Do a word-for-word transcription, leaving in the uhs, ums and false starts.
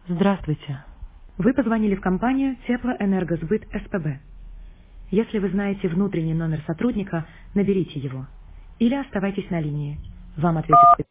Здравствуйте. Вы позвонили в компанию Теплоэнергосбыт СПБ. Если вы знаете внутренний номер сотрудника, наберите его. Или оставайтесь на линии. Вам ответит специалист.